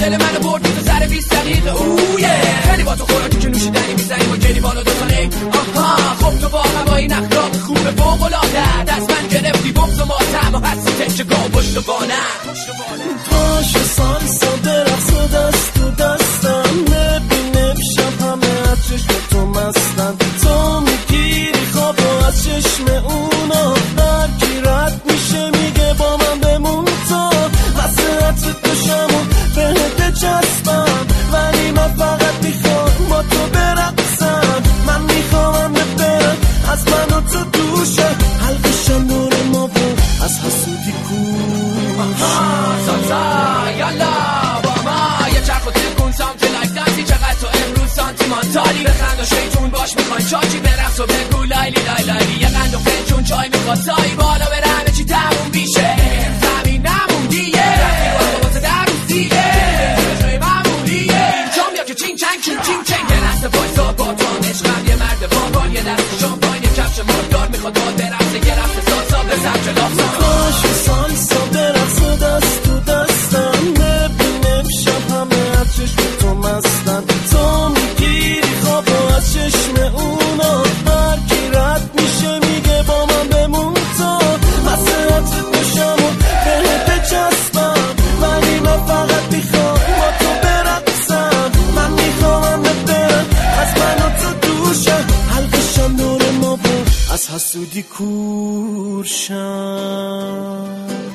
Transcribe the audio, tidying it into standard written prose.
دل منو بردی تو سر 20 دقیقه اویه خیلی با تو خوراکی که نوشیدنی میزنی با گریبان و دوتانه آها خب تو واقعا با این اخلاق خوبه فوق‌العاده دست من گرفتی بغض و ماتم و هستی تکه گاه پشت وانم پاش سالسا برقص و دست تو دستم نبینه شب همه از چشم تو مستن تو میگیری خواب و از چشم اونا هر کی رد میشه میگه با من بمون تو وسط دوشمو بهت چسبم ولی من فقط میخوام با تو برقصم من میخوام برم از من و تو دوشه حلقشم دور ما بود از حسودی سالسا یالا با ما یه چرخ و تلکون سامتی لایف دانسی چقدر تو امروز سانتیمانتالی بخند و شیطون باش میخوای چاچی برقص و بگو لایلی لای لایلی یه قند و فنجون چای میخواد سایی بالا بره همه چی تموم بیشه زمین نموندیه رفتی با تو در روزیه جای معمولیه اینجام یا که چین چنگ چین چین چنگ یه رست بایسا با تو عشقم یه مرد بابان یه دست شامپاین یه کفش مردار میخواد با برقصه یه رفت سالسا به سمت لافسان پاش سالسا برقص و دست تو دستم نبینه شب همه از چشم تو مستن تو میگیری خواب و از چشم اونا هر کی رد میشه میگه با من بمون تو وسط دوشمو بهت چسبم ولی من فقط میخوام با تو برقصم من میخوام برم از من و تو دوشم حلقشم دور ما بود از حسودی کورشم